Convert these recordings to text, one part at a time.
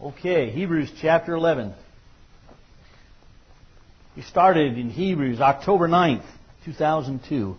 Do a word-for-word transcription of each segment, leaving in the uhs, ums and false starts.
Okay, Hebrews chapter eleven. We started in Hebrews October ninth, two thousand two.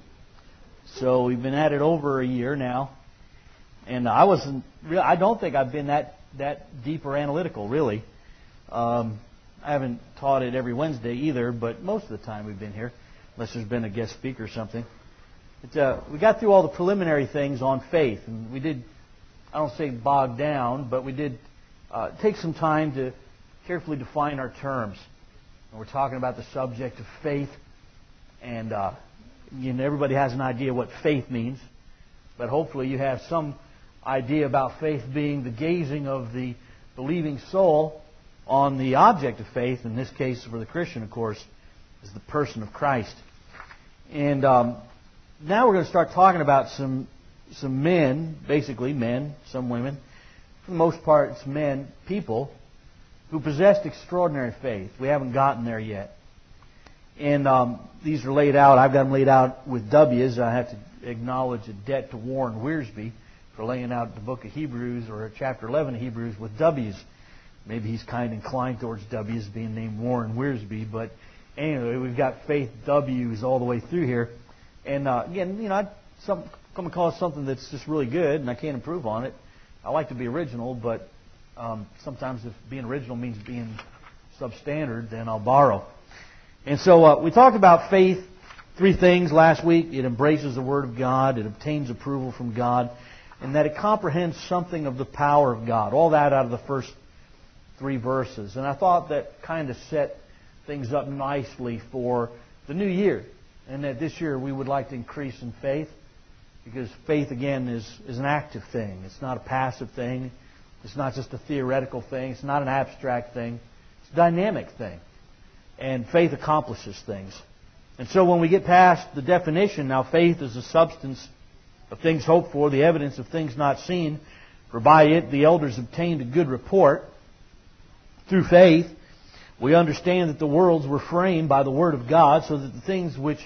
So we've been at it over a year now. And I wasn't real I don't think I've been that that deep or analytical, really. Um, I haven't taught it every Wednesday either, but most of the time we've been here, unless there's been a guest speaker or something. But, uh, we got through all the preliminary things on faith, and we did, I don't say bog down, but we did uh, take some time to carefully define our terms. And we're talking about the subject of faith, and uh, you know, everybody has an idea what faith means, but hopefully you have some idea about faith being the gazing of the believing soul on the object of faith. In this case, for the Christian, of course, is the person of Christ. And um, now we're going to start talking about some some men, basically men, some women. For the most part, it's men, people, who possessed extraordinary faith. We haven't gotten there yet. And um, these are laid out. I've got them laid out with W's. I have to acknowledge a debt to Warren Wiersbe for laying out the book of Hebrews, or chapter eleven of Hebrews, with W's. Maybe he's kind of inclined towards W's, being named Warren Wiersbe. But anyway, we've got faith W's all the way through here. And uh, again, you know, I some, come across something that's just really good, and I can't improve on it. I like to be original, but um, sometimes if being original means being substandard, then I'll borrow. And so uh, we talked about faith, three things last week. It embraces the Word of God. It obtains approval from God. And that it comprehends something of the power of God. All that out of the first three verses. And I thought that kind of set things up nicely for the new year. And that this year we would like to increase in faith. Because faith, again, is, is an active thing. It's not a passive thing. It's not just a theoretical thing. It's not an abstract thing. It's a dynamic thing. And faith accomplishes things. And so when we get past the definition, now faith is the substance of things hoped for, the evidence of things not seen, for by it the elders obtained a good report. Through faith, we understand that the worlds were framed by the Word of God, so that the things which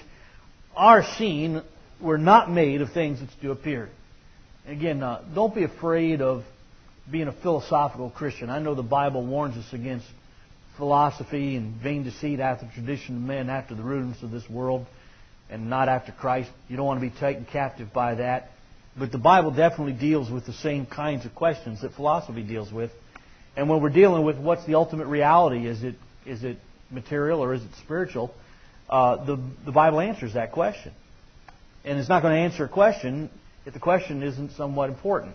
are seen were not made of things which do appear. Again, uh, don't be afraid of being a philosophical Christian. I know the Bible warns us against philosophy and vain deceit after the tradition of men, after the rudiments of this world, and not after Christ. You don't want to be taken captive by that. But the Bible definitely deals with the same kinds of questions that philosophy deals with. And when we're dealing with what's the ultimate reality, is it is it material or is it spiritual, uh, the, the Bible answers that question. And it's not going to answer a question if the question isn't somewhat important.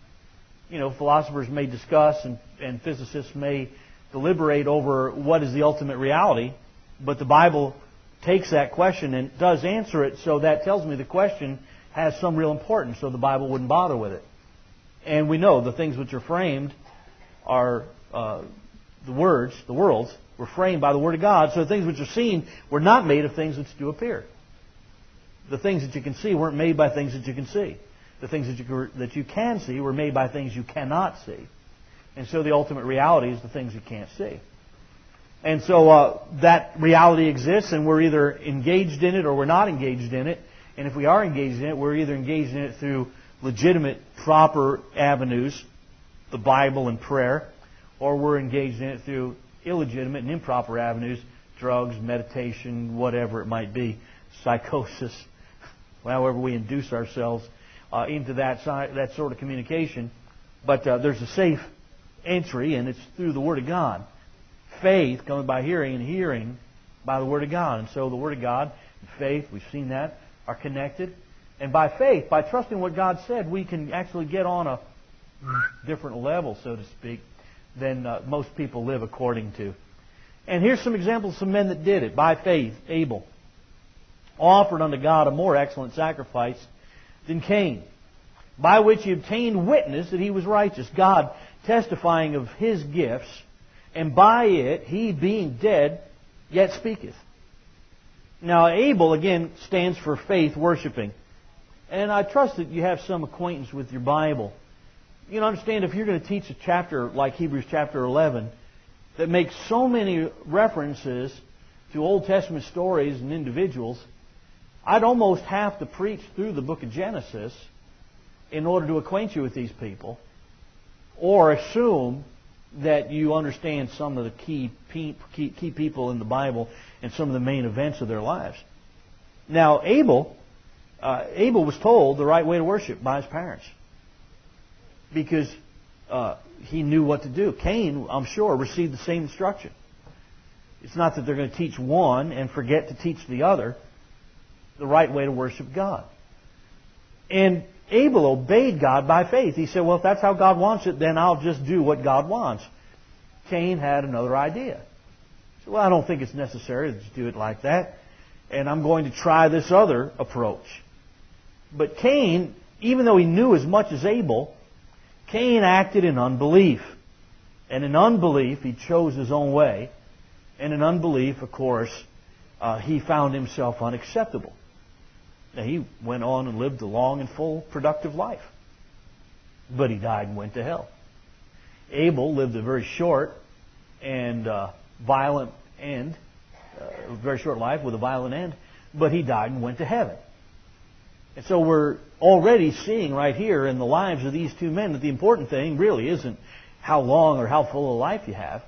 You know, philosophers may discuss and, and physicists may deliberate over what is the ultimate reality, but the Bible takes that question and does answer it, so that tells me the question has some real importance, so the Bible wouldn't bother with it. And we know the things which are framed are uh, the words, the worlds, were framed by the Word of God, so the things which are seen were not made of things which do appear. The things that you can see weren't made by things that you can see. The things that you, that you can see were made by things you cannot see. And so the ultimate reality is the things you can't see. And so uh, that reality exists, and we're either engaged in it or we're not engaged in it. And if we are engaged in it, we're either engaged in it through legitimate, proper avenues, the Bible and prayer, or we're engaged in it through illegitimate and improper avenues, drugs, meditation, whatever it might be, psychosis, however we induce ourselves uh, into that, that sort of communication. But uh, there's a safe entry, and it's through the Word of God. Faith coming by hearing, and hearing by the Word of God. And so the Word of God and faith, we've seen that, are connected. And by faith, by trusting what God said, we can actually get on a different level, so to speak, than uh, most people live according to. And here's some examples of some men that did it. By faith, Abel offered unto God a more excellent sacrifice than Cain, by which he obtained witness that he was righteous, God testifying of his gifts, and by it he, being dead, yet speaketh. Now, Abel, again, stands for faith worshiping. And I trust that you have some acquaintance with your Bible. You know, understand, if you're going to teach a chapter like Hebrews chapter eleven that makes so many references to Old Testament stories and individuals, I'd almost have to preach through the book of Genesis in order to acquaint you with these people, or assume that you understand some of the key, key, key people in the Bible and some of the main events of their lives. Now, Abel, uh, Abel was told the right way to worship by his parents because uh, he knew what to do. Cain, I'm sure, received the same instruction. It's not that they're going to teach one and forget to teach the other the right way to worship God. And Abel obeyed God by faith. He said, well, if that's how God wants it, then I'll just do what God wants. Cain had another idea. He said, well, I don't think it's necessary to do it like that, and I'm going to try this other approach. But Cain, even though he knew as much as Abel, Cain acted in unbelief. And in unbelief, he chose his own way. And in unbelief, of course, uh, he found himself unacceptable. Now, he went on and lived a long and full, productive life. But he died and went to hell. Abel lived a very short and uh, violent end, uh, a very short life with a violent end, but he died and went to heaven. And so we're already seeing right here in the lives of these two men that the important thing really isn't how long or how full a life you have,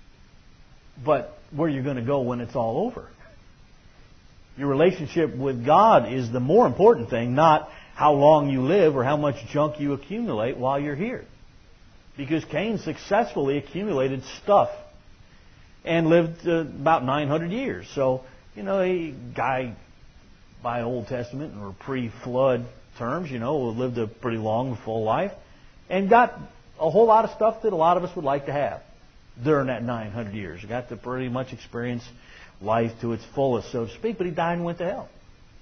but where you're going to go when it's all over. Your relationship with God is the more important thing, not how long you live or how much junk you accumulate while you're here. Because Cain successfully accumulated stuff and lived uh, about nine hundred years. So, you know, a guy by Old Testament or pre-flood terms, you know, lived a pretty long, full life and got a whole lot of stuff that a lot of us would like to have during that nine hundred years. He got to pretty much experience life to its fullest, so to speak, but he died and went to hell.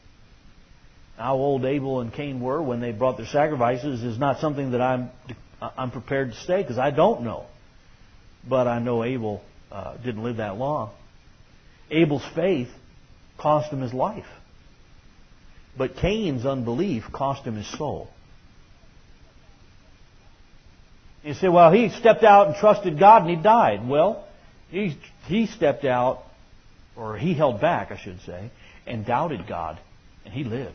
How old Abel and Cain were when they brought their sacrifices is not something that I'm I'm prepared to say because I don't know. But I know Abel uh, didn't live that long. Abel's faith cost him his life. But Cain's unbelief cost him his soul. You say, well, he stepped out and trusted God and he died. Well, he, he stepped out, or he held back, I should say, and doubted God, and he lived.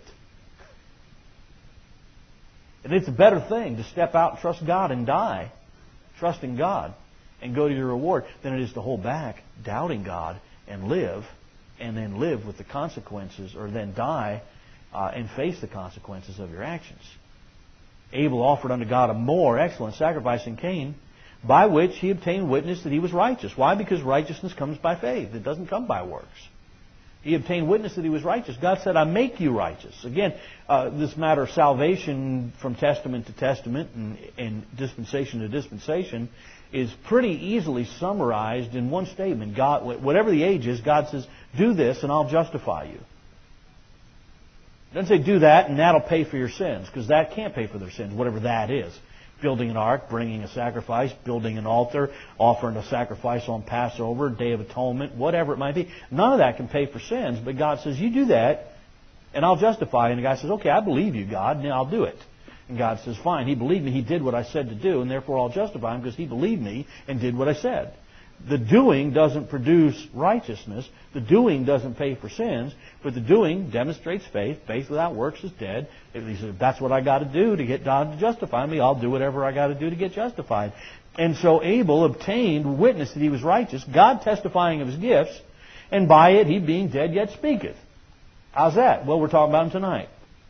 And it's a better thing to step out and trust God and die, trusting God, and go to your reward, than it is to hold back, doubting God, and live, and then live with the consequences, or then die uh, and face the consequences of your actions. Abel offered unto God a more excellent sacrifice than Cain, by which he obtained witness that he was righteous. Why? Because righteousness comes by faith. It doesn't come by works. He obtained witness that he was righteous. God said, I make you righteous. Again, uh, this matter of salvation from testament to testament and, and dispensation to dispensation is pretty easily summarized in one statement. God, whatever the age is, God says, do this and I'll justify you. It doesn't say do that and that'll pay for your sins, because that can't pay for their sins, whatever that is. Building an ark, bringing a sacrifice, building an altar, offering a sacrifice on Passover, Day of Atonement, whatever it might be. None of that can pay for sins, but God says, you do that, and I'll justify you. And the guy says, okay, I believe you, God, and I'll do it. And God says, fine, he believed me, he did what I said to do, and therefore I'll justify him because he believed me and did what I said. The doing doesn't produce righteousness. The doing doesn't pay for sins. But the doing demonstrates faith. Faith without works is dead. If he says, that's what I got to do to get God to justify me, I'll do whatever I got to do to get justified. And so Abel obtained witness that he was righteous, God testifying of his gifts, and by it he being dead yet speaketh. How's that? Well, we're talking about him tonight.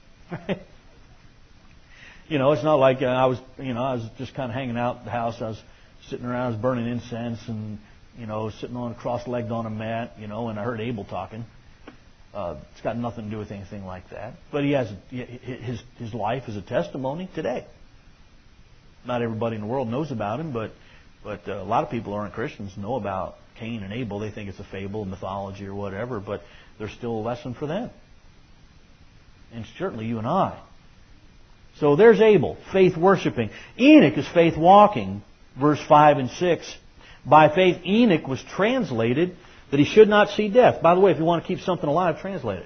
You know, it's not like uh, I was, you know, I was just kind of hanging out at the house. I was sitting around, I was burning incense and, you know, sitting on cross-legged on a mat, you know, and I heard Abel talking. Uh, it's got nothing to do with anything like that. But he has his his life is a testimony today. Not everybody in the world knows about him, but but uh, a lot of people who aren't Christians know about Cain and Abel. They think it's a fable, mythology, or whatever, but there's still a lesson for them. And certainly you and I. So there's Abel, faith worshiping. Enoch is faith walking. Verse five and six. By faith Enoch was translated that he should not see death. By the way, if you want to keep something alive, translate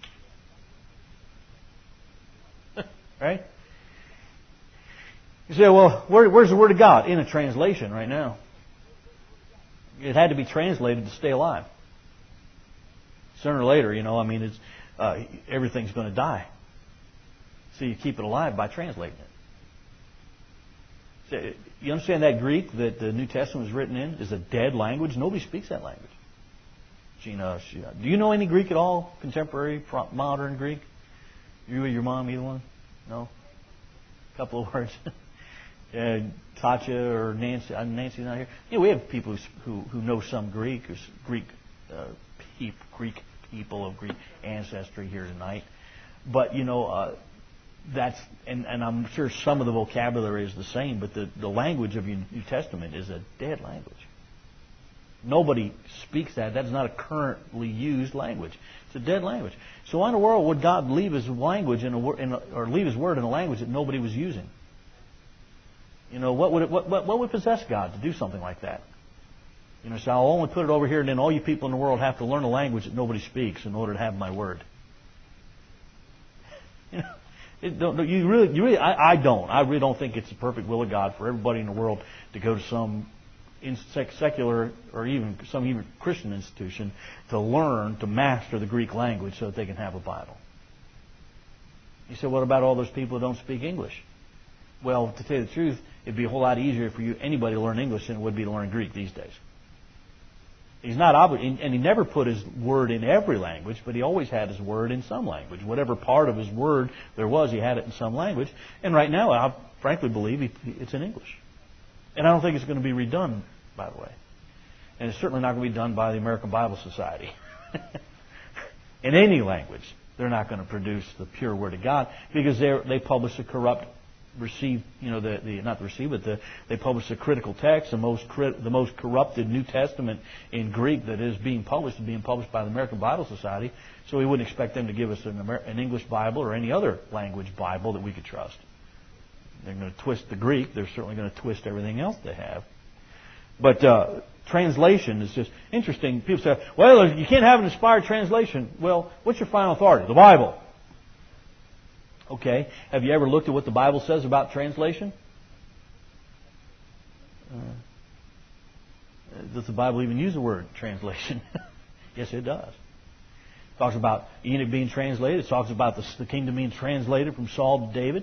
it. Right? You say, well, where, where's the Word of God? In a translation right now. It had to be translated to stay alive. Sooner or later, you know, I mean, it's uh, everything's going to die. So you keep it alive by translating it. So You understand that Greek that the New Testament was written in is a dead language? Nobody speaks that language. Gina, do you know any Greek at all? Contemporary, modern Greek? You or your mom, either one? No? A couple of words. uh, Tatya or Nancy. Uh, Nancy's not here. Yeah, we have people who who know some Greek, who's Greek, uh, peop, Greek people of Greek ancestry here tonight. But you know, uh, that's and, and I'm sure some of the vocabulary is the same. But the the language of your New Testament is a dead language. Nobody speaks that. That's not a currently used language. It's a dead language. So why in the world would God leave His language in a, in a, or leave His word in a language that nobody was using? You know, what would it, what, what what would possess God to do something like that? You know, so I'll only put it over here, and then all you people in the world have to learn a language that nobody speaks in order to have my word. You know, it don't, you really, you really, I, I don't. I really don't think it's the perfect will of God for everybody in the world to go to some in secular or even some even Christian institution to learn to master the Greek language so that they can have a Bible. You say, what about all those people who don't speak English? Well, to tell you the truth, it'd be a whole lot easier for you anybody to learn English than it would be to learn Greek these days. He's not obligated, and he never put his word in every language, but he always had his word in some language. Whatever part of his word there was, he had it in some language. And right now, I frankly believe he, it's in English. And I don't think it's going to be redone, by the way. And it's certainly not going to be done by the American Bible Society. In any language, they're not going to produce the pure Word of God because they they publish a corrupt, receive you know the, the not the receive but the they publish a critical text, the most crit, the most corrupted New Testament in Greek that is being published is being published by the American Bible Society. So we wouldn't expect them to give us an, Amer- an English Bible or any other language Bible that we could trust. They're going to twist the Greek. They're certainly going to twist everything else they have. But uh, translation is just interesting. People say, well, you can't have an inspired translation. Well, what's your final authority? The Bible. Okay. Have you ever looked at what the Bible says about translation? Uh, does the Bible even use the word translation? Yes, it does. It talks about Enoch being translated. It talks about the, the kingdom being translated from Saul to David.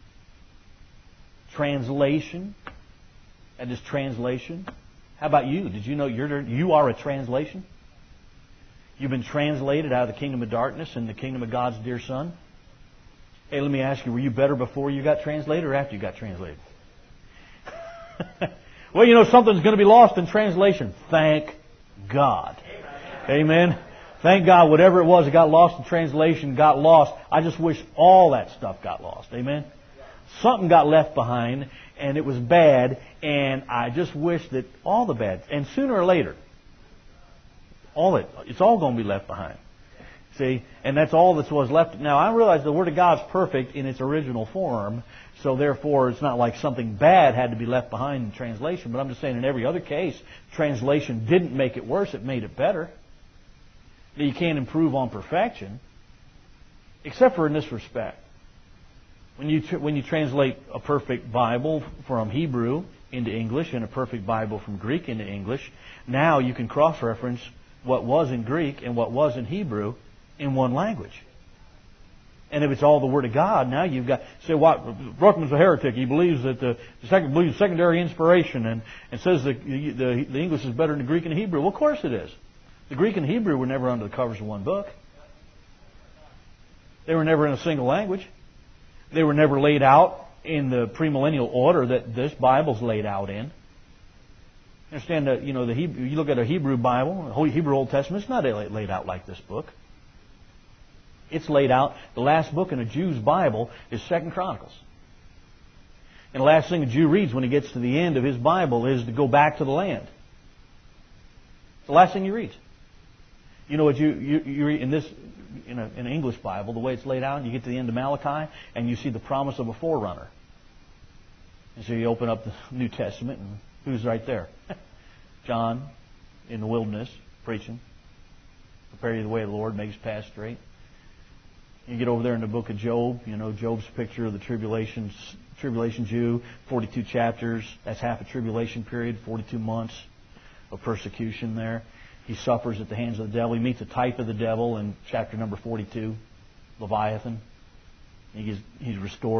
Translation. That is translation. How about you? Did you know you're, you are a translation? You've been translated out of the kingdom of darkness and the kingdom of God's dear Son. Hey, let me ask you, were you better before you got translated or after you got translated? Well, you know, something's going to be lost in translation. Thank God. Amen. Amen. Thank God whatever it was that got lost in translation got lost. I just wish all that stuff got lost. Amen. Something got left behind, and it was bad, and I just wish that all the bad, and sooner or later, all it, it's all going to be left behind. See, and that's all that was left. Now, I realize the Word of God's perfect in its original form, so therefore it's not like something bad had to be left behind in translation, but I'm just saying in every other case, translation didn't make it worse, it made it better. You can't improve on perfection, except for in this respect. When you tr- when you translate a perfect Bible from Hebrew into English and a perfect Bible from Greek into English, now you can cross-reference what was in Greek and what was in Hebrew in one language. And if it's all the Word of God, now you've got say what Bruckman's a heretic. He believes that the, the second believes secondary inspiration and, and says the, the the English is better than the Greek and Hebrew. Well, of course it is. The Greek and Hebrew were never under the covers of one book. They were never in a single language. They were never laid out in the premillennial order that this Bible's laid out in. Understand that, you know, the Hebrew, you look at a Hebrew Bible, a Hebrew Old Testament, it's not laid out like this book. It's laid out, the last book in a Jew's Bible is Second Chronicles. And the last thing a Jew reads when he gets to the end of his Bible is to go back to the land. It's the last thing he reads. You know what you, you, you read in this, in, a, in an English Bible, the way it's laid out, you get to the end of Malachi and you see the promise of a forerunner. And so you open up the New Testament and who's right there? John in the wilderness preaching. Prepare you the way of the Lord, make his path straight. You get over there in the book of Job, you know, Job's picture of the tribulation, tribulation Jew, forty-two chapters, that's half a tribulation period, forty-two months of persecution there. He suffers at the hands of the devil. He meets a type of the devil in chapter number forty-two, Leviathan. He gets, he's restored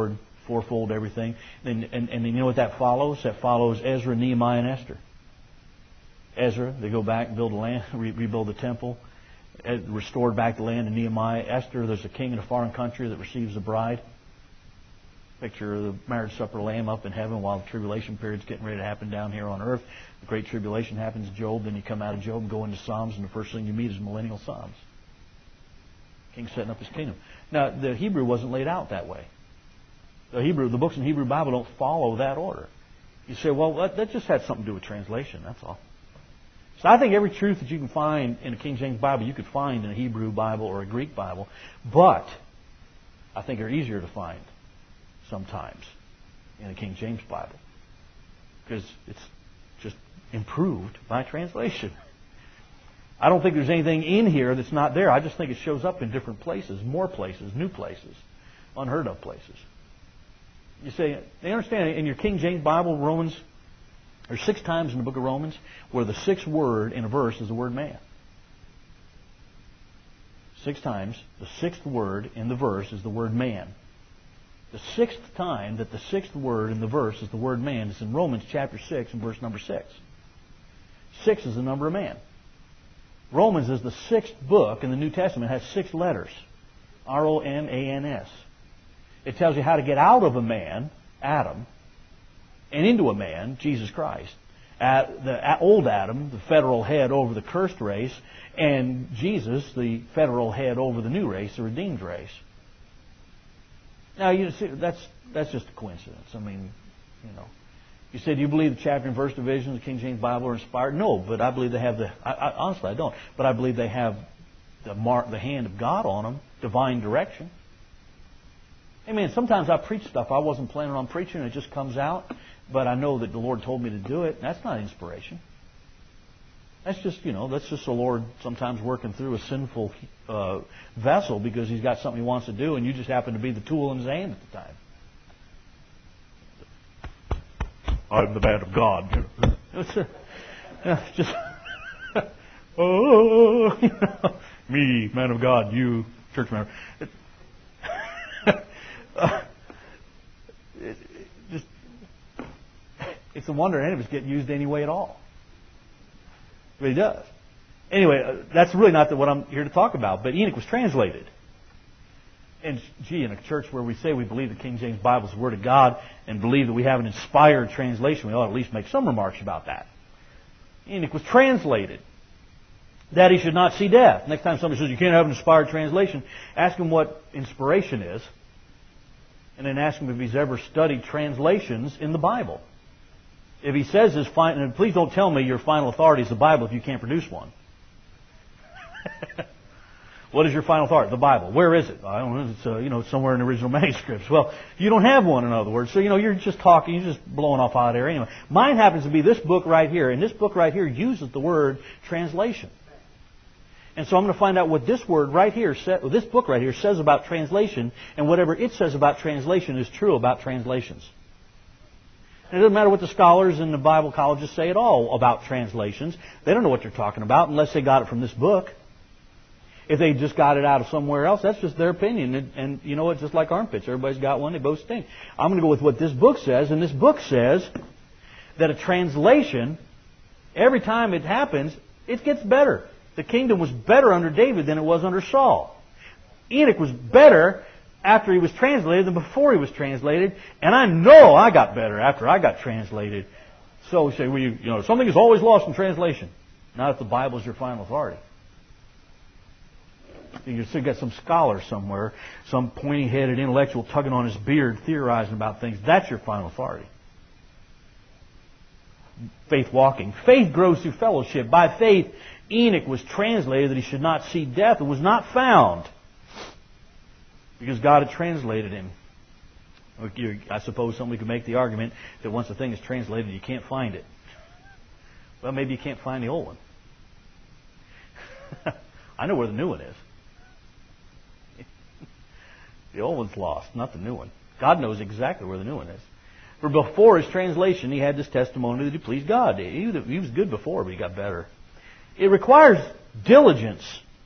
fourfold everything. And, and, and you know what that follows? That follows Ezra, Nehemiah, and Esther. Ezra, they go back, build the land, re- rebuild the temple, restored back the land to Nehemiah. Esther, there's a king in a foreign country that receives a bride. Picture of the marriage supper lamb up in heaven while the tribulation period's getting ready to happen down here on earth. The great tribulation happens in Job, then you come out of Job and go into Psalms, and the first thing you meet is millennial Psalms. King setting up his kingdom. Now, the Hebrew wasn't laid out that way. The Hebrew, the books in the Hebrew Bible don't follow that order. You say, well, that, that just had something to do with translation, that's all. So I think every truth that you can find in a King James Bible, you could find in a Hebrew Bible or a Greek Bible, but I think they're easier to find sometimes in a King James Bible because it's just improved by translation. I don't think there's anything in here that's not there. I just think it shows up in different places, more places, new places, unheard of places. You say, they understand in your King James Bible, Romans, there's six times in the book of Romans where the sixth word in a verse is the word man. Six times, the sixth word in the verse is the word man. The sixth time that the sixth word in the verse is the word man is in Romans chapter six and verse number six. Six is the number of man. Romans is the sixth book in the New Testament. It has six letters. R O M A N S. It tells you how to get out of a man, Adam, and into a man, Jesus Christ. At the old Adam, the federal head over the cursed race, and Jesus, the federal head over the new race, the redeemed race. Now, you see, that's that's just a coincidence. I mean, you know, you said you believe the chapter and verse divisions of the King James Bible are inspired. No, but I believe they have the. I, I, honestly, I don't. But I believe they have the mark, the hand of God on them, divine direction. I mean, sometimes I preach stuff I wasn't planning on preaching, and it just comes out. But I know that the Lord told me to do it. That's not inspiration. That's just, you know, that's just the Lord sometimes working through a sinful uh, vessel because He's got something He wants to do, and you just happen to be the tool in His hand at the time. I'm the man of God. It's a, uh, just, oh, you know, me, man of God, you, church member. It, uh, it, it just, it's a wonder any of us get used any way at all. But he does. Anyway, uh, that's really not the, what I'm here to talk about. But Enoch was translated. And gee, in a church where we say we believe the King James Bible is the Word of God and believe that we have an inspired translation, we ought to at least make some remarks about that. Enoch was translated. That he should not see death. Next time somebody says you can't have an inspired translation, ask him what inspiration is. And then ask him if he's ever studied translations in the Bible. If he says his final, and please don't tell me your final authority is the Bible if you can't produce one. What is your final authority? The Bible. Where is it? I don't know. It's uh, you know somewhere in the original manuscripts. Well, you don't have one, in other words. So you know you're just talking, you're just blowing off hot air anyway. Mine happens to be this book right here, and this book right here uses the word translation. And so I'm going to find out what this word right here, this book right here, says about translation, and whatever it says about translation is true about translations. And it doesn't matter what the scholars in the Bible colleges say at all about translations. They don't know what they're talking about unless they got it from this book. If they just got it out of somewhere else, that's just their opinion. And, and you know what? Just like armpits. Everybody's got one. They both stink. I'm going to go with what this book says. And this book says that a translation, every time it happens, it gets better. The kingdom was better under David than it was under Saul. Enoch was better after he was translated than before he was translated. And I know I got better after I got translated. So we say, well, you, you know, something is always lost in translation. Not if the Bible is your final authority. You still got some scholar somewhere, some pointy-headed intellectual tugging on his beard, theorizing about things. That's your final authority. Faith walking. Faith grows through fellowship. By faith, Enoch was translated that he should not see death and was not found because God had translated him. I suppose somebody could make the argument that once a thing is translated, you can't find it. Well, maybe you can't find the old one. I know where the new one is. The old one's lost, not the new one. God knows exactly where the new one is. For before his translation, he had this testimony that he pleased God. He was good before, but he got better. It requires diligence.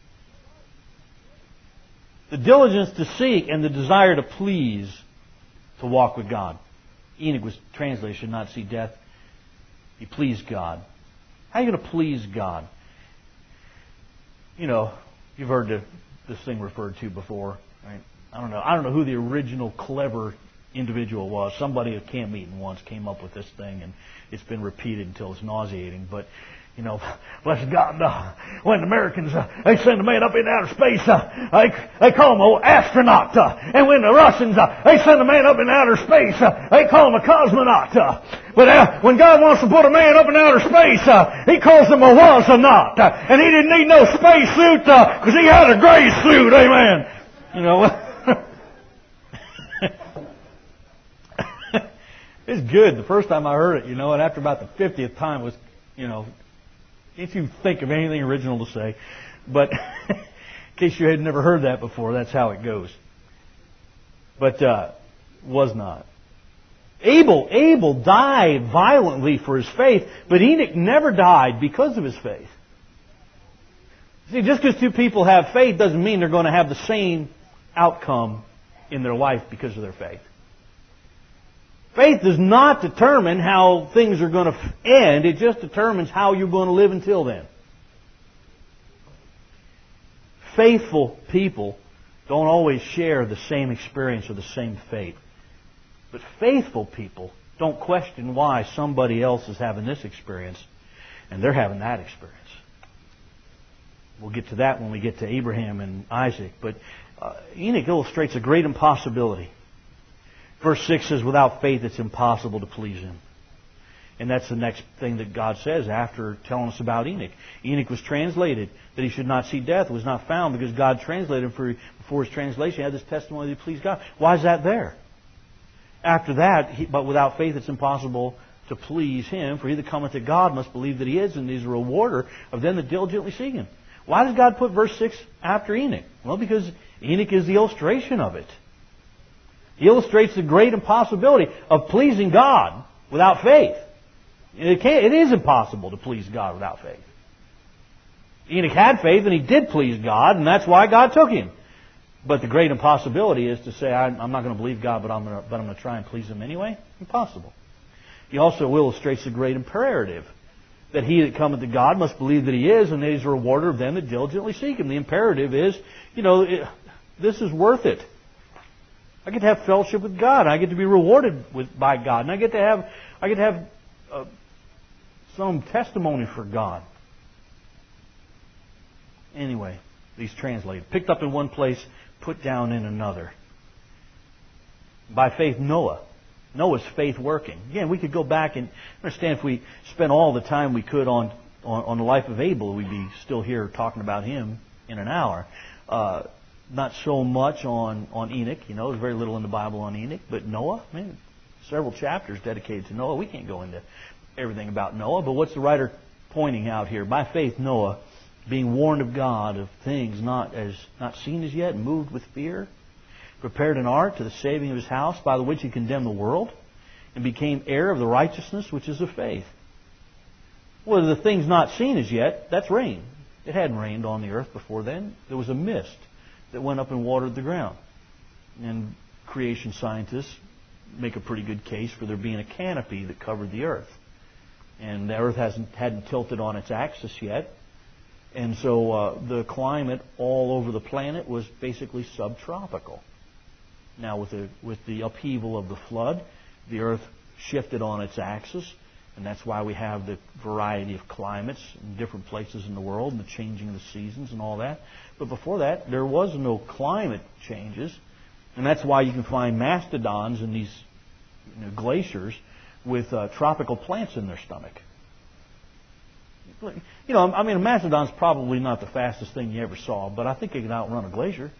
The diligence to seek and the desire to please. to walk with God. Enoch was translated, should not see death. He pleased God. How are you going to please God? You know, you've heard the, this thing referred to before, right? I don't know. I don't know who the original clever individual was. Somebody at camp meeting once came up with this thing, and it's been repeated until it's nauseating. But you know, bless God, uh, when the Americans, uh, they send a man up in outer space, uh, they, they call him an astronaut. Uh, and when the Russians, uh, they send a man up in outer space, uh, they call him a cosmonaut. Uh, but uh, when God wants to put a man up in outer space, uh, He calls him a was-a-naut. Uh, and He didn't need no space suit because He had a gray suit. Amen. You know, it's good. The first time I heard it, you know, and after about the fiftieth time was, you know, if you think of anything original to say. But in case you had never heard that before, that's how it goes. But uh, was not. Abel, Abel died violently for his faith, but Enoch never died because of his faith. See, just because two people have faith doesn't mean they're going to have the same outcome in their life because of their faith. Faith does not determine how things are going to end. It just determines how you're going to live until then. Faithful people don't always share the same experience or the same fate. But faithful people don't question why somebody else is having this experience and they're having that experience. We'll get to that when we get to Abraham and Isaac. But uh, Enoch illustrates a great impossibility. Verse six says, without faith it's impossible to please Him. And that's the next thing that God says after telling us about Enoch. Enoch was translated that he should not see death. It was not found because God translated him for, before his translation. He had this testimony that he pleased God. Why is that there? After that, he, but without faith it's impossible to please Him. For he that cometh to God must believe that He is, and He is a rewarder of them that diligently seek Him. Why does God put verse six after Enoch? Well, because Enoch is the illustration of it. He illustrates the great impossibility of pleasing God without faith. It, can't, it is impossible to please God without faith. Enoch had faith and he did please God, and that's why God took him. But the great impossibility is to say, I'm not going to believe God, but I'm going to, but I'm going to try and please Him anyway. Impossible. He also illustrates the great imperative that he that cometh to God must believe that He is, and that He's a rewarder of them that diligently seek Him. The imperative is, you know, it, this is worth it. I get to have fellowship with God. I get to be rewarded with, by God. And I get to have, I get to have uh, some testimony for God. Anyway, these translated. Picked up in one place, put down in another. By faith, Noah. Noah's faith working. Again, we could go back and understand if we spent all the time we could on, on, on the life of Abel, we'd be still here talking about him in an hour. Uh, Not so much on, on Enoch. You know, there's very little in the Bible on Enoch. But Noah, man, several chapters dedicated to Noah. We can't go into everything about Noah. But what's the writer pointing out here? By faith, Noah, being warned of God of things not as not seen as yet, moved with fear, prepared an ark to the saving of his house, by the which he condemned the world, and became heir of the righteousness which is of faith. Well, the things not seen as yet, that's rain. It hadn't rained on the earth before then. There was a mist that went up and watered the ground. And creation scientists make a pretty good case for there being a canopy that covered the earth. And the earth hasn't hadn't tilted on its axis yet. And so uh, the climate all over the planet was basically subtropical. Now with the, with the upheaval of the flood, the earth shifted on its axis. And that's why we have the variety of climates in different places in the world and the changing of the seasons and all that. But before that, there was no climate changes. And that's why you can find mastodons in these you know, glaciers with uh, tropical plants in their stomach. You know, I mean, a mastodon's probably not the fastest thing you ever saw, but I think it can outrun a glacier.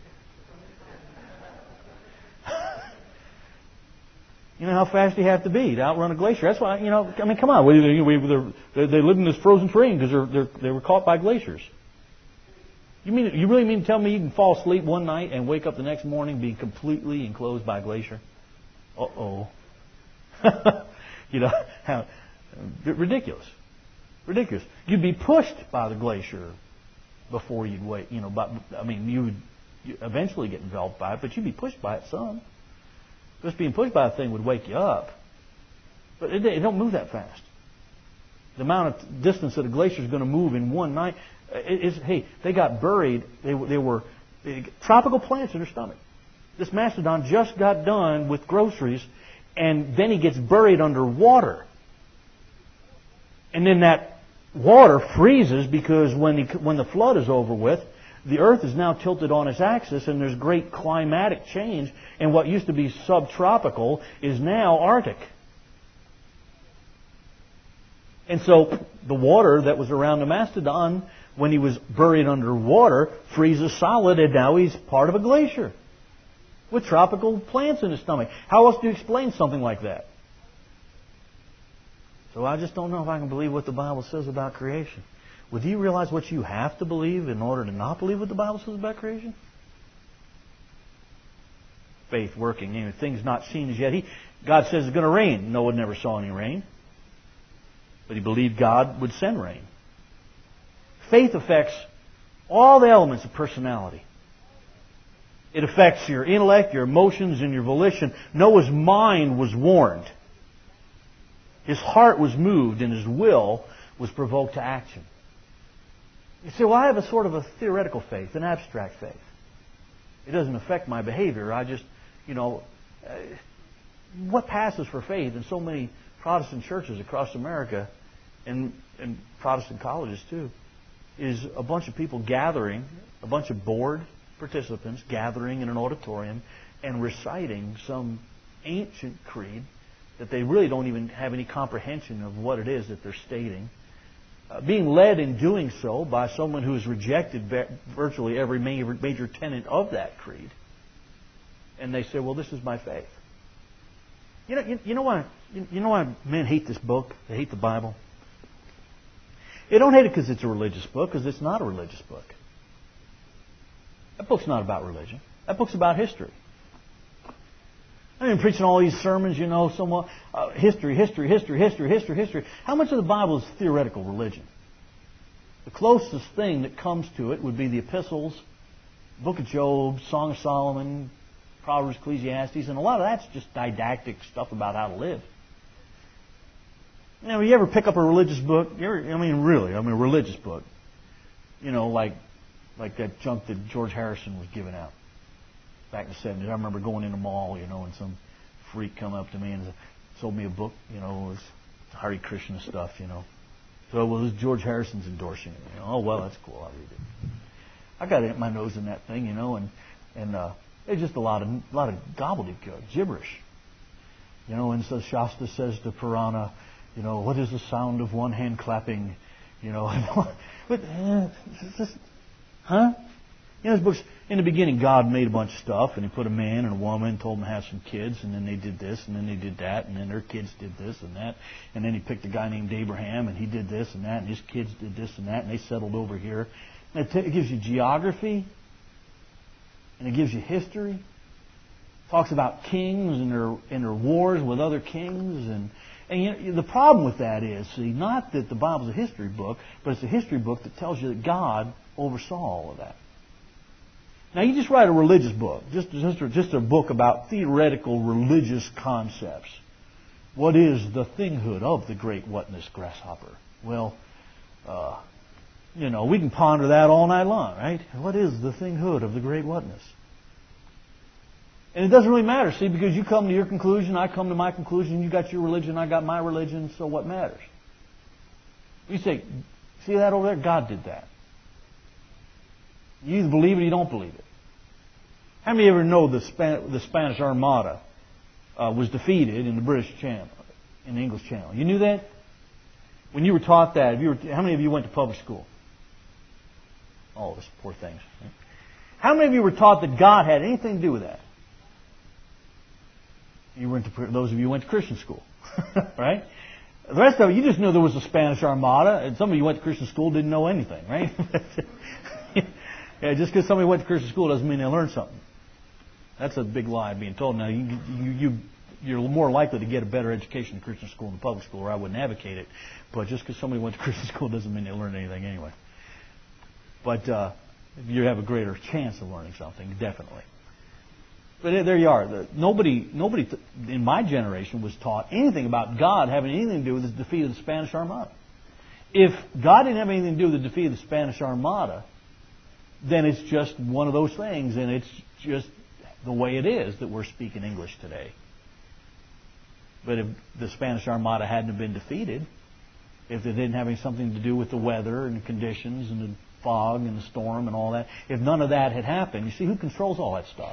You know how fast you have to be to outrun a glacier. That's why, you know, I mean, come on. We, we, they, they live in this frozen terrain because they're, they're, they were caught by glaciers. You mean you really mean to tell me you can fall asleep one night and wake up the next morning being completely enclosed by a glacier? Uh-oh. You know, how ridiculous. Ridiculous. You'd be pushed by the glacier before you'd wait. You know, but I mean, you would eventually get enveloped by it, but you'd be pushed by it some. Just being pushed by a thing would wake you up. But it, it don't move that fast. The amount of distance that a glacier is going to move in one night is, hey, they got buried. They, they were they, tropical plants in their stomach. This mastodon just got done with groceries, and then he gets buried under water. And then that water freezes because when, he, when the flood is over with, the earth is now tilted on its axis, and there's great climatic change, and what used to be subtropical is now Arctic. And so the water that was around the mastodon when he was buried underwater freezes solid, and now he's part of a glacier with tropical plants in his stomach. How else do you explain something like that? So I just don't know if I can believe what the Bible says about creation. Well, do you realize what you have to believe in order to not believe what the Bible says about creation? Faith working. You know, things not seen as yet. He, God says it's going to rain. Noah never saw any rain. But he believed God would send rain. Faith affects all the elements of personality. It affects your intellect, your emotions, and your volition. Noah's mind was warned. His heart was moved, and his will was provoked to action. You say, well, I have a sort of a theoretical faith, an abstract faith. It doesn't affect my behavior. I just, you know, uh, what passes for faith in so many Protestant churches across America, and, and Protestant colleges too, is a bunch of people gathering, a bunch of bored participants gathering in an auditorium and reciting some ancient creed that they really don't even have any comprehension of what it is that they're stating. Uh, being led in doing so by someone who has rejected virtually every major, major tenet of that creed. And they say, well, this is my faith. You know, you, you know why you, you know why men hate this book? They hate the Bible. They don't hate it because it's a religious book, because it's not a religious book. That book's not about religion. That book's about history. I've been preaching all these sermons, you know, somewhat uh, history, history, history, history, history, history. How much of the Bible is theoretical religion? The closest thing that comes to it would be the epistles, Book of Job, Song of Solomon, Proverbs, Ecclesiastes, and a lot of that's just didactic stuff about how to live. You know, you ever pick up a religious book? You ever, I mean, really, I mean, a religious book. You know, like like that junk that George Harrison was giving out back in the seventies. I remember going in the mall, you know, and some freak come up to me and sold me a book, you know, it was Hare Krishna stuff, you know. So, well, this George Harrison's endorsing it. You know, oh, well, that's cool, I'll read it. I got my nose in that thing, you know, and and uh, it's just a lot of a lot of gobbledygook, gibberish. You know, and so Shasta says to Purana, you know, what is the sound of one hand clapping? You know, but, uh, just, huh? You know, his books, in the beginning, God made a bunch of stuff, and He put a man and a woman, told them to have some kids, and then they did this, and then they did that, and then their kids did this and that, and then He picked a guy named Abraham, and he did this and that, and his kids did this and that, and they settled over here. And it, t- it gives you geography, and it gives you history. It talks about kings and their and their wars with other kings, and and you know, the problem with that is, see, not that the Bible's a history book, but it's a history book that tells you that God oversaw all of that. Now, you just write a religious book, just, just, just a book about theoretical religious concepts. What is the thinghood of the great whatness grasshopper? Well, uh, you know, we can ponder that all night long, right? What is the thinghood of the great whatness? And it doesn't really matter, see, because you come to your conclusion, I come to my conclusion, you got your religion, I got my religion, so what matters? You say, see that over there? God did that. You either believe it or you don't believe it. How many ever know the, Span- the Spanish Armada uh, was defeated in the British Channel, in the English Channel? You knew that? When you were taught that, if you were, how many of you went to public school? Oh, those poor things. How many of you were taught that God had anything to do with that? You went to, those of you who went to Christian school, right? The rest of it, you just knew there was a Spanish Armada, and some of you went to Christian school didn't know anything, right? Yeah, just because somebody went to Christian school doesn't mean they learned something. That's a big lie being told. Now, you, you, you, you're more likely to get a better education in Christian school than public school, or I wouldn't advocate it. But just because somebody went to Christian school doesn't mean they learned anything anyway. But uh, you have a greater chance of learning something, definitely. But there you are. Nobody, nobody in my generation was taught anything about God having anything to do with the defeat of the Spanish Armada. If God didn't have anything to do with the defeat of the Spanish Armada, then it's just one of those things, and it's just the way it is that we're speaking English today. But if the Spanish Armada hadn't have been defeated, if it didn't have something to do with the weather and the conditions and the fog and the storm and all that, if none of that had happened, you see, who controls all that stuff?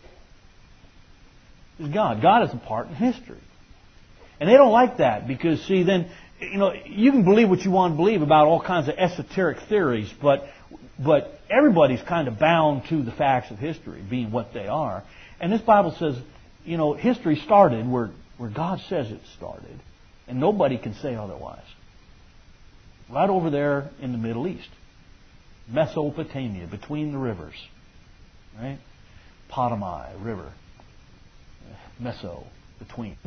It's God. God is a part in history. And they don't like that because, see, then, you know, you can believe what you want to believe about all kinds of esoteric theories, but but everybody's kind of bound to the facts of history being what they are. And this Bible says, you know, history started where, where God says it started, and nobody can say otherwise. Right over there in the Middle East. Mesopotamia, between the rivers. Right? Potomac River. Meso, between.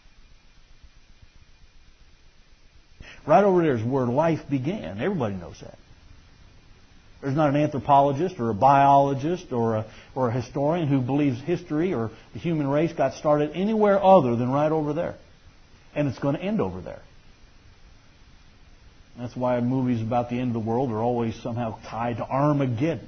Right over there is where life began. Everybody knows that. There's not an anthropologist or a biologist or a, or a historian who believes history or the human race got started anywhere other than right over there. And it's going to end over there. That's why movies about the end of the world are always somehow tied to Armageddon.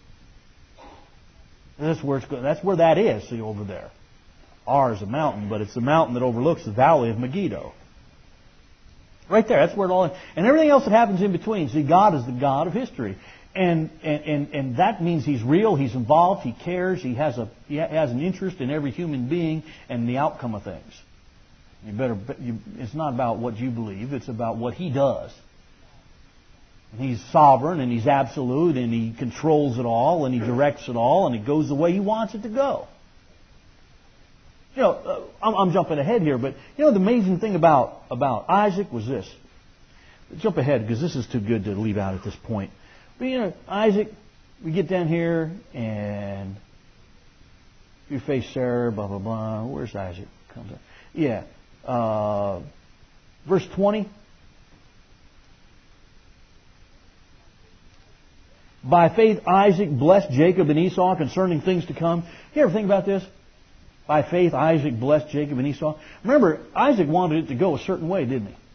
That's where it's going. That's where that is. See, over there. R is a mountain, but it's the mountain that overlooks the valley of Megiddo. Right there. That's where it all is. And everything else that happens in between. See, God is the God of history. And, and, and, and that means He's real, He's involved, He cares, He has a He has an interest in every human being and the outcome of things. You better. You, it's not about what you believe, it's about what He does. And He's sovereign and He's absolute and He controls it all and He directs it all and it goes the way He wants it to go. You know, uh, I'm, I'm jumping ahead here, but you know the amazing thing about, about Isaac was this. Jump ahead because this is too good to leave out at this point. But you know, Isaac, we get down here and you face Sarah, blah, blah, blah. Where's Isaac? Comes up. Yeah. Uh, verse twenty. By faith, Isaac blessed Jacob and Esau concerning things to come. You ever think about this? By faith, Isaac blessed Jacob and Esau. Remember, Isaac wanted it to go a certain way, didn't he?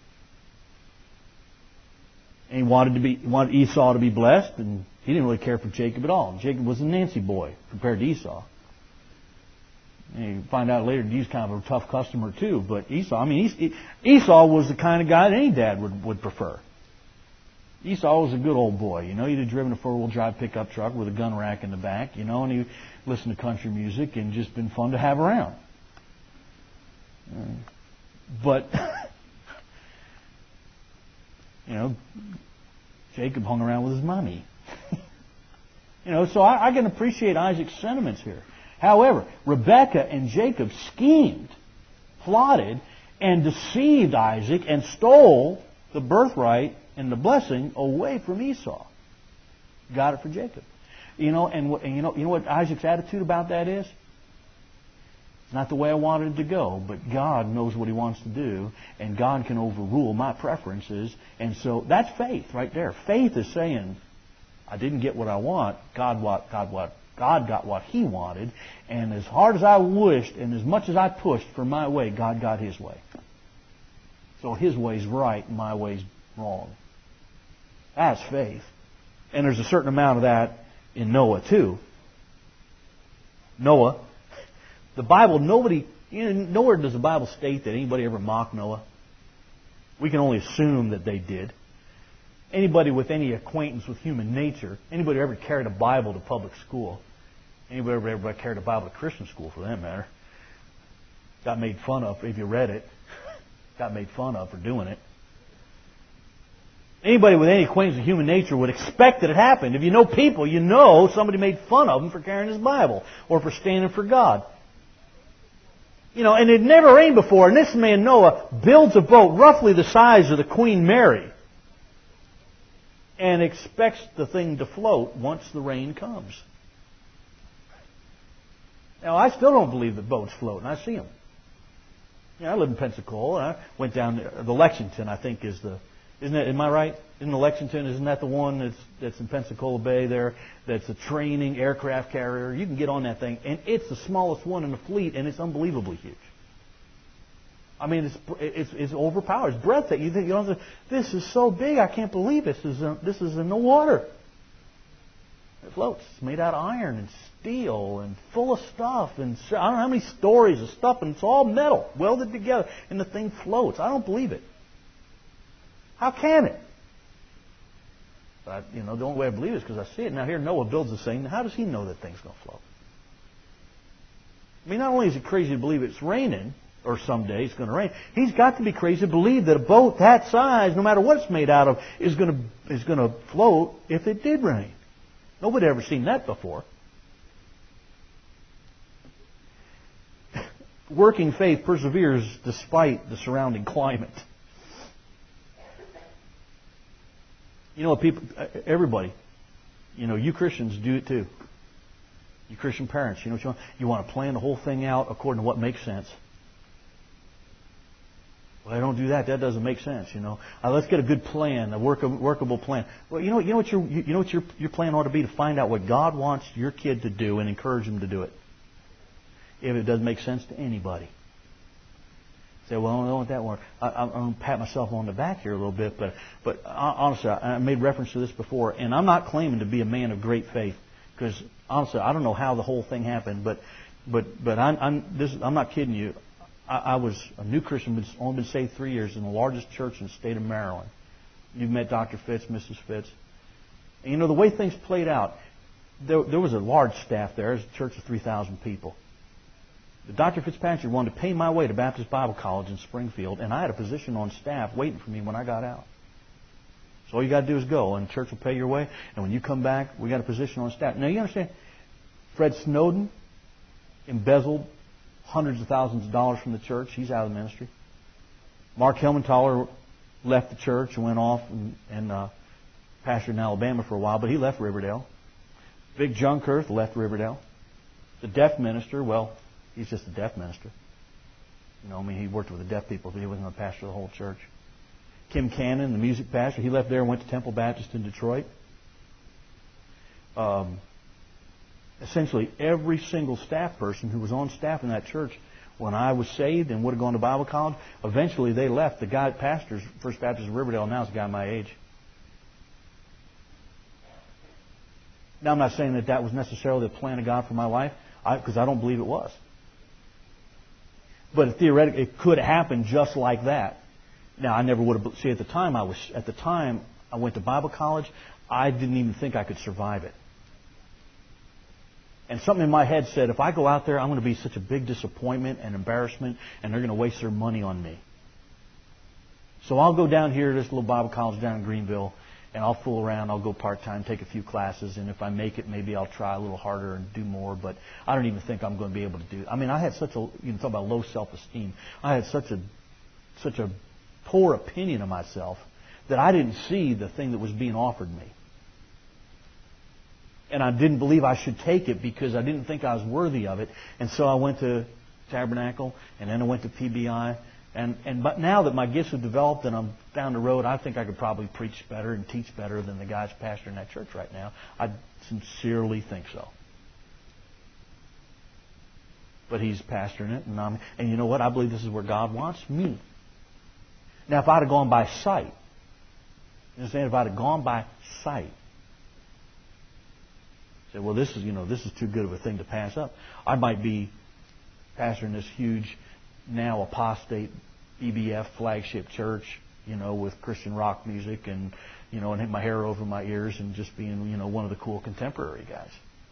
And he wanted to be he wanted Esau to be blessed, and he didn't really care for Jacob at all. Jacob was a Nancy boy compared to Esau. And you find out later he's kind of a tough customer too. But Esau, I mean, Esau was the kind of guy that any dad would, would prefer. Esau was a good old boy, you know. He'd have driven a four-wheel drive pickup truck with a gun rack in the back, you know, and he listened to country music and just been fun to have around. But, you know, Jacob hung around with his mommy. You know, so I, I can appreciate Isaac's sentiments here. However, Rebekah and Jacob schemed, plotted, and deceived Isaac and stole the birthright and the blessing away from Esau. Got it for Jacob. You know, and, and you know, you know what Isaac's attitude about that is? It's not the way I wanted it to go, but God knows what He wants to do, and God can overrule my preferences. And so that's faith right there. Faith is saying, I didn't get what I want. God what God what God got what He wanted, and as hard as I wished, and as much as I pushed for my way, God got His way. So His way's right, and my way's wrong. That's faith. And there's a certain amount of that in Noah too. Noah, the Bible, nobody, you know, nowhere does the Bible state that anybody ever mocked Noah. We can only assume that they did. Anybody with any acquaintance with human nature, anybody who ever carried a Bible to public school, anybody ever, ever carried a Bible to Christian school for that matter, got made fun of if you read it, got made fun of for doing it. Anybody with any acquaintance with human nature would expect that it happened. If you know people, you know somebody made fun of them for carrying his Bible or for standing for God. You know, and it never rained before, and this man Noah builds a boat roughly the size of the Queen Mary and expects the thing to float once the rain comes. Now, I still don't believe that boats float, and I see them. You know, I live in Pensacola, and I went down there. The Lexington, I think, is the Isn't that, am I right? In Lexington, isn't that the one that's that's in Pensacola Bay there? That's a training aircraft carrier. You can get on that thing, and it's the smallest one in the fleet, and it's unbelievably huge. I mean, it's it's, it's overpowered. It's breathtaking. You think, you know, this is so big. I can't believe this is uh, this is in the water. It floats. It's made out of iron and steel and full of stuff. And I don't know how many stories of stuff, and it's all metal welded together, and the thing floats. I don't believe it. How can it? But, you know, the only way I believe it is because I see it. Now here Noah builds this thing. How does he know that thing's going to float? I mean, not only is he crazy to believe it's raining, or someday it's going to rain, he's got to be crazy to believe that a boat that size, no matter what it's made out of, is going to is going to float if it did rain. Nobody had ever seen that before. Working faith perseveres despite the surrounding climate. You know what people, everybody, you know, you Christians do it too. You Christian parents, you know what you want? You want to plan the whole thing out according to what makes sense. Well, I don't do that. That doesn't make sense, you know. Uh, let's get a good plan, a work, workable plan. Well, you know, you know what your, you know what your, your plan ought to be? To find out what God wants your kid to do and encourage them to do it. If it doesn't make sense to anybody. Say, well, I don't know what that works. I, I'm going to pat myself on the back here a little bit, but but honestly, I made reference to this before, and I'm not claiming to be a man of great faith, because honestly, I don't know how the whole thing happened, but but but I'm I'm, this, I'm not kidding you. I, I was a new Christian, been, only been saved three years in the largest church in the state of Maryland. You've met Doctor Fitz, Missus Fitz, and you know the way things played out. There, there was a large staff there. It was a church of three thousand people. Doctor Fitzpatrick wanted to pay my way to Baptist Bible College in Springfield, and I had a position on staff waiting for me when I got out. So all you got to do is go, and the church will pay your way. And when you come back, we got a position on staff. Now you understand, Fred Snowden embezzled hundreds of thousands of dollars from the church. He's out of the ministry. Mark Helmenthaler left the church and went off and, and uh, pastored in Alabama for a while, but he left Riverdale. Big Junkerth left Riverdale. The deaf minister, well, he's just a deaf minister. You know, I mean, he worked with the deaf people, but he wasn't going to pastor the whole church. Kim Cannon, the music pastor, he left there and went to Temple Baptist in Detroit. Um, essentially, every single staff person who was on staff in that church when I was saved and would have gone to Bible college, eventually they left. The guy that pastors First Baptist of Riverdale now is a guy my age. Now, I'm not saying that that was necessarily the plan of God for my life, because I, I don't believe it was. But theoretically, it could happen just like that. Now, I never would have. See, at the time I was at the time I went to Bible college, I didn't even think I could survive it. And something in my head said, if I go out there, I'm going to be such a big disappointment and embarrassment, and they're going to waste their money on me. So I'll go down here to this little Bible college down in Greenville, and I'll fool around. I'll go part-time, take a few classes, and if I make it, maybe I'll try a little harder and do more. But I don't even think I'm going to be able to do it. I mean, I had such a, you know, talk about low self-esteem. I had such a, such a poor opinion of myself that I didn't see the thing that was being offered me. And I didn't believe I should take it because I didn't think I was worthy of it. And so I went to Tabernacle, and then I went to P B I. And, and but now that my gifts have developed and I'm down the road, I think I could probably preach better and teach better than the guys pastoring that church right now. I sincerely think so. But he's pastoring it, and I'm, and you know what? I believe this is where God wants me. Now, if I'd have gone by sight, you understand? If I'd have gone by sight, say, well, this is you know this is too good of a thing to pass up. I might be pastoring this huge, now apostate B B F flagship church, you know, with Christian rock music and, you know, and have my hair over my ears and just being, you know, one of the cool contemporary guys.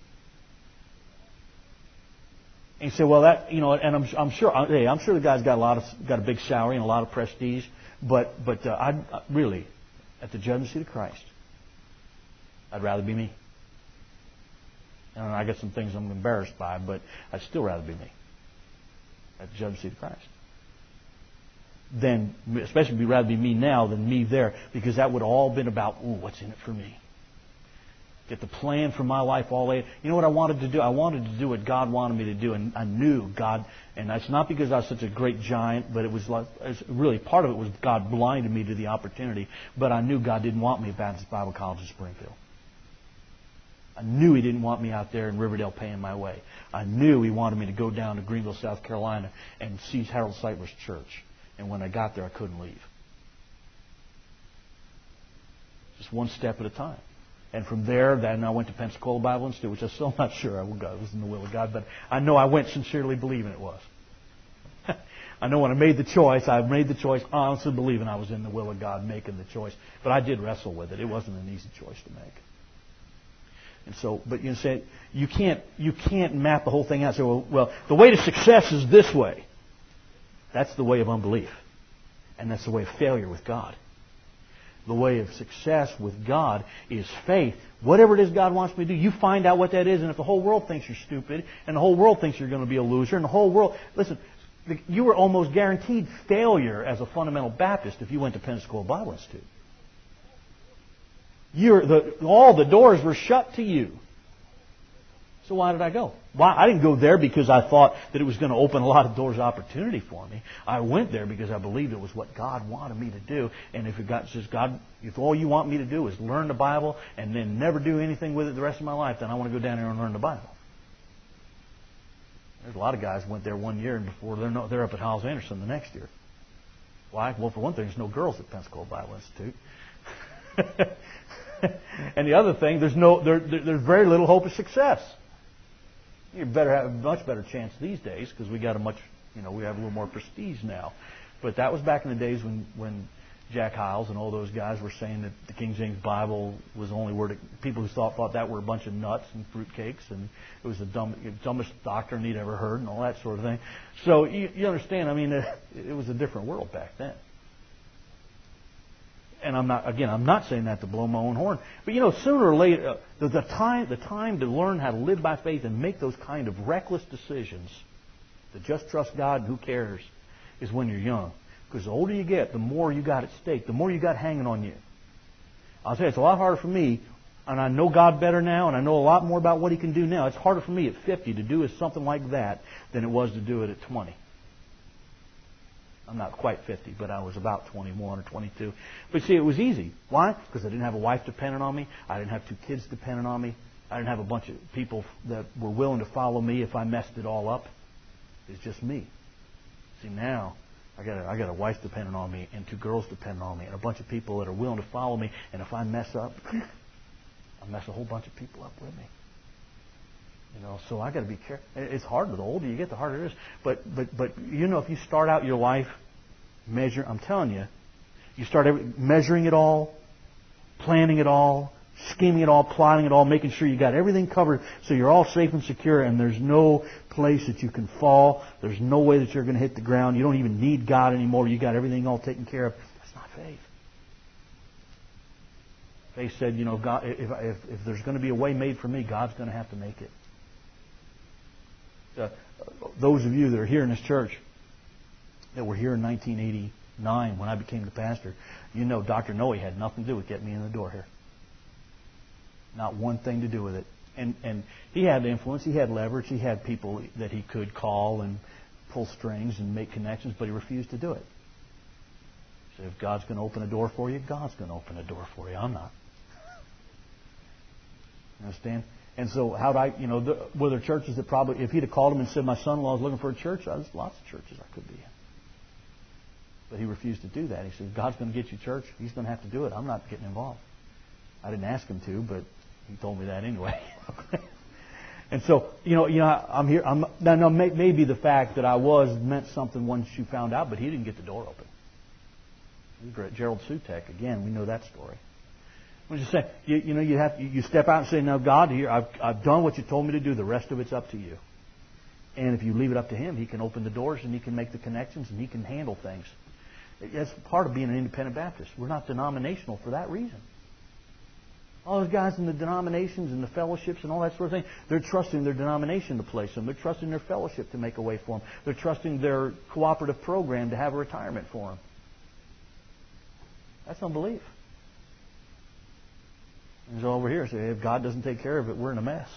And you say, well, that, you know, and I'm, I'm sure, hey, I'm sure the guy's got a lot of, got a big salary and a lot of prestige, but, but uh, I really, at the judgment seat of Christ, I'd rather be me. And I got some things I'm embarrassed by, but I'd still rather be me at the judgment seat of Christ. Then, especially, we'd rather be me now than me there, because that would have all been about, ooh, what's in it for me? get the plan for my life all laid. You know what I wanted to do? I wanted to do what God wanted me to do, and I knew God. And that's not because I was such a great giant, but it was like, it's really part of it was God blinded me to the opportunity. But I knew God didn't want me at Baptist Bible College in Springfield. I knew He didn't want me out there in Riverdale paying my way. I knew He wanted me to go down to Greenville, South Carolina, and see Harold Seidler's church. And when I got there, I couldn't leave. Just one step at a time. And from there, then I went to Pensacola Bible Institute, which I'm still not sure I was in the will of God, but I know I went sincerely believing it was. I know when I made the choice, I made the choice honestly believing I was in the will of God, making the choice. But I did wrestle with it. It wasn't an easy choice to make. And so, but you say you can't you can't map the whole thing out. So, well, well, the way to success is this way. That's the way of unbelief, and that's the way of failure with God. The way of success with God is faith. Whatever it is God wants me to do, you find out what that is. And if the whole world thinks you're stupid, and the whole world thinks you're going to be a loser, and the whole world... Listen, you were almost guaranteed failure as a fundamental Baptist if you went to Pensacola Bible Institute. You're the, all the doors were shut to you. So why did I go? Why? I didn't go there because I thought that it was going to open a lot of doors of opportunity for me. I went there because I believed it was what God wanted me to do. And if it got just God, if all you want me to do is learn the Bible and then never do anything with it the rest of my life, then I want to go down there and learn the Bible. There's a lot of guys who went there one year and before they're no, they're up at Hyles Anderson the next year. Why? Well, for one thing, there's no girls at Pensacola Bible Institute. And the other thing, there's no there, there's very little hope of success. You better have a much better chance these days because we got a much, you know, we have a little more prestige now. But that was back in the days when, when Jack Hyles and all those guys were saying that the King James Bible was the only word. That, people who thought thought that were a bunch of nuts and fruitcakes, and it was the dumb, dumbest doctrine he'd ever heard, and all that sort of thing. So you, you understand? I mean, it, it was a different world back then. And I'm not, again, I'm not saying that to blow my own horn. But, you know, sooner or later, uh, the, the time the time to learn how to live by faith and make those kind of reckless decisions, to just trust God and who cares, is when you're young. Because the older you get, the more you got at stake, the more you got hanging on you. I'll tell you, it's a lot harder for me, and I know God better now, and I know a lot more about what He can do now. It's harder for me at fifty to do something like that than it was to do it at twenty. I'm not quite fifty, but I was about twenty-one or twenty-two. But see, it was easy. Why? Because I didn't have a wife dependent on me. I didn't have two kids dependent on me. I didn't have a bunch of people that were willing to follow me if I messed it all up. It's just me. See, now I got a, I got a wife dependent on me and two girls dependent on me and a bunch of people that are willing to follow me. And if I mess up, I mess a whole bunch of people up with me. You know, so I got to be careful. It's harder. The older you get, the harder it is. But but but you know, if you start out your life measure, I'm telling you, you start every, measuring it all, planning it all, scheming it all, plotting it all, making sure you got everything covered, so you're all safe and secure, and there's no place that you can fall. There's no way that you're going to hit the ground. You don't even need God anymore. You got everything all taken care of. That's not faith. Faith said, you know, God, if if, if there's going to be a way made for me, God's going to have to make it. Uh, those of you that are here in this church that were here in nineteen eighty-nine when I became the pastor, you know Doctor Noe had nothing to do with getting me in the door here. Not one thing to do with it. And and he had influence, he had leverage, he had people that he could call and pull strings and make connections, but he refused to do it. So if God's going to open a door for you, God's going to open a door for you. I'm not. You understand? And so how do I, you know, the, were there churches that probably, if he'd have called him and said, my son-in-law is looking for a church, there's lots of churches I could be in. But he refused to do that. He said, if God's going to get you church, He's going to have to do it. I'm not getting involved. I didn't ask him to, but he told me that anyway. And so, you know, you know, I'm here. I'm now, now may, maybe the fact that I was meant something once you found out, but he didn't get the door open. Gerald Sutek, again, we know that story. I'm just saying, you, you know, you have you step out and say, "Now, God, here I've I've done what you told me to do. The rest of it's up to you." And if you leave it up to Him, He can open the doors and He can make the connections and He can handle things. That's part of being an independent Baptist. We're not denominational for that reason. All those guys in the denominations and the fellowships and all that sort of thing, they're trusting their denomination to place them. They're trusting their fellowship to make a way for them. They're trusting their cooperative program to have a retirement for them. That's unbelief. And so over here, say, if God doesn't take care of it, we're in a mess.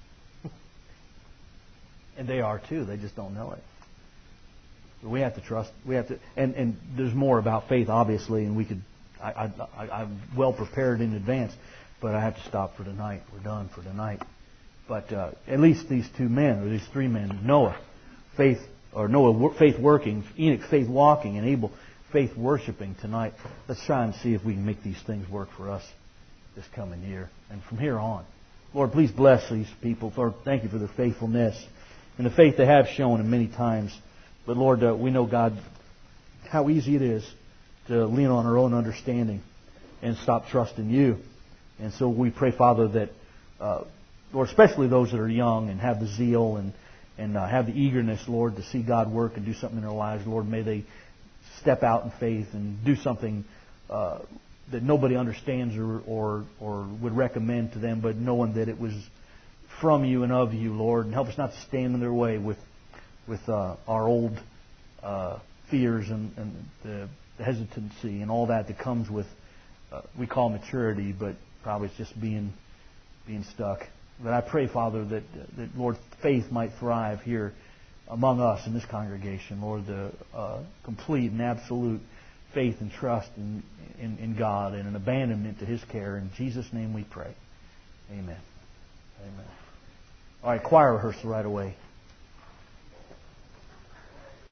And they are too. They just don't know it. But we have to trust. We have to, and, and there's more about faith, obviously, and we could. I, I, I, I'm well prepared in advance, but I have to stop for tonight. We're done for tonight. But uh, at least these two men, or these three men, Noah, faith, or Noah, faith working, Enoch, faith walking, and Abel, faith worshiping tonight. Let's try and see if we can make these things work for us this coming year and from here on. Lord, please bless these people. Lord, thank you for their faithfulness and the faith they have shown in many times. But Lord, uh, we know, God, how easy it is to lean on our own understanding and stop trusting you. And so we pray, Father, that, uh, Lord, especially those that are young and have the zeal and, and uh, have the eagerness, Lord, to see God work and do something in their lives, Lord, may they step out in faith and do something uh, that nobody understands or, or, or would recommend to them, but knowing that it was from you and of you, Lord. And help us not to stand in their way with with uh, our old uh, fears and, and the, the hesitancy and all that that comes with, uh, we call maturity, but probably it's just being being stuck. But I pray, Father, that, that Lord, faith might thrive here among us in this congregation. Lord, the uh, complete and absolute faith and trust in, in, in God and an abandonment to His care. In Jesus' name we pray. Amen. Amen. All right, choir rehearsal right away.